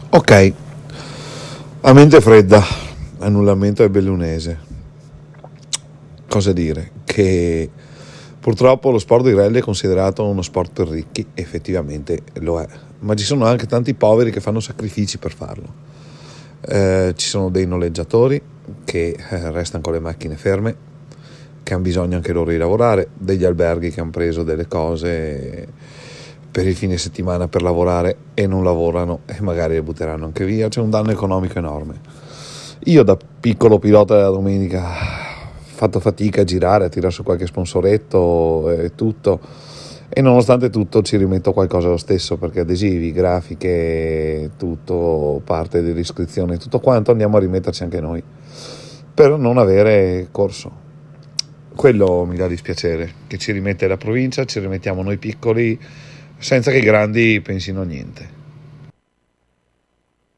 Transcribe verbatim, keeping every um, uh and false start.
Ok, a mente fredda, annullamento è bellunese. Cosa dire? Che purtroppo lo sport di rally è considerato uno sport per ricchi, effettivamente lo è, ma ci sono anche tanti poveri che fanno sacrifici per farlo. Eh, ci sono dei noleggiatori che eh, restano con le macchine ferme, che hanno bisogno anche loro di lavorare, degli alberghi che hanno preso delle cose per il fine settimana per lavorare e non lavorano e magari le butteranno anche via. C'è un danno economico enorme. Io da piccolo pilota della domenica ho fatto fatica a girare, a tirare su qualche sponsoretto e tutto, e nonostante tutto ci rimetto qualcosa lo stesso, perché adesivi, grafiche, tutto, parte dell'iscrizione, tutto quanto andiamo a rimetterci anche noi per non avere corso. Quello mi dà dispiacere, che ci rimette la provincia, ci rimettiamo noi piccoli senza che i grandi pensino a niente.